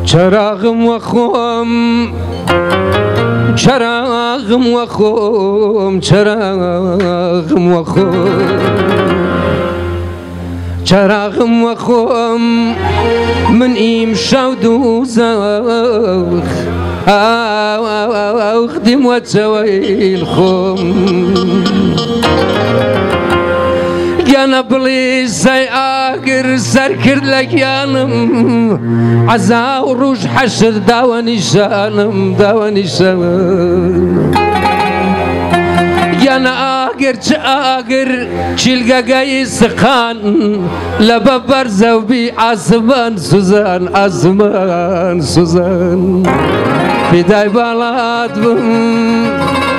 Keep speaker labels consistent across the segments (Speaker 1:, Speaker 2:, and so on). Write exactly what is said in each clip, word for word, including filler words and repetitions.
Speaker 1: چراغم وخوم چراغم وخوم چراغم وخوم چراغم وخوم من ایم شود و زوخ اخدم وتويل خوم يانا بلي زي آقر سركر لك يانم عزا وروج حشر داواني شانم داواني شانم يانا آقر آقر شلقا قاي سقان لبا برزو بي عزمان سوزان عزمان سوزان في داي بالات بم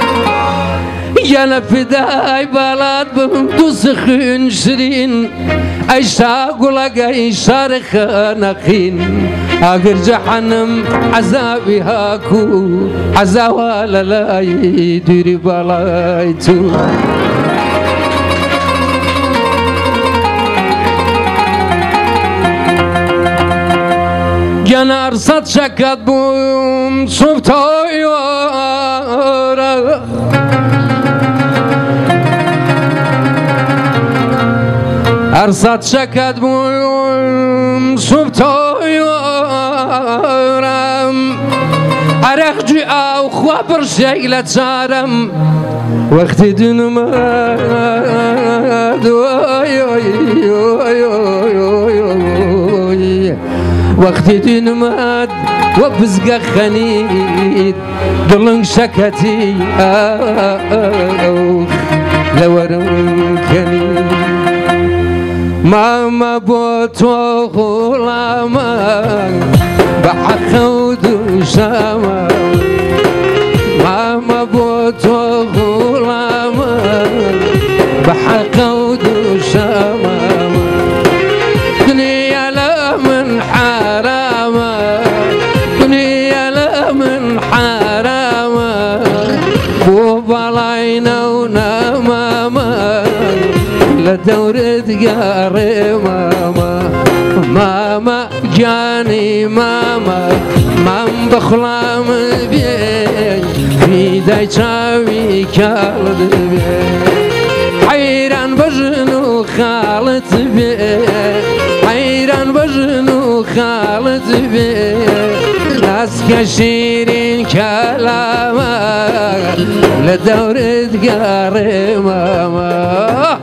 Speaker 1: يانا في داي بالات بم دوسخين شرين عيشا قولك عيشا رخانقين آقر جحنم عذابي هاكو عذاوا لا يديري بالايتو يانا أرصد شكت بوم صبتايورا أرصد شكت بوم صبتايورا أرخجي أو خبر شيلة صارم وقت دنما وقت دنماد وبزق خنيد ضلن شكتي لورم كني ماما بوتو غلاما بحخود شاما ماما بوتو غلاما بحخود شاما دنيا لا من حراما دنيا لا من حراما وبلاينا ونماما لدورة قاري ماما ماما جاني ماما مام بخلام بي في داي شاوي كالد بي حيران بجنو خالد بي حيران بجنو خالد بي ناس كشيرين كلاما لدورة قاري ماما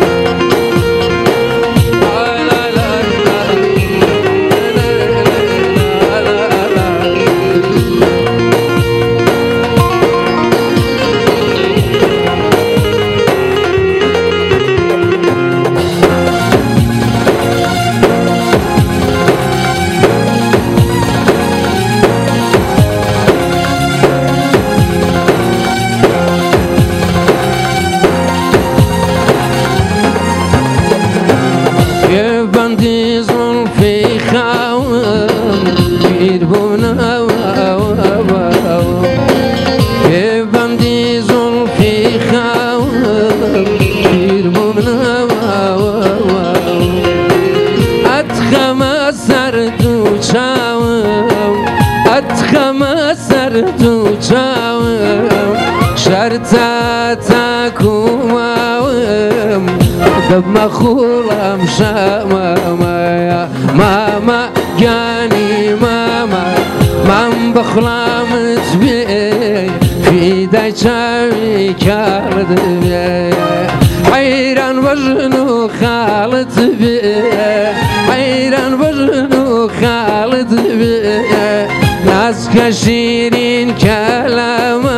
Speaker 1: دب مخولم شاماما ماما جاني ماما مام بخلام تبي في داي شاوي كارد بي حيران وجنو خالد بي حيران وجنو خالد بي ناس كشيرين كلاما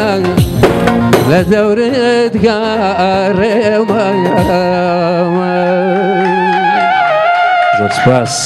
Speaker 1: لدورة قاري ماما.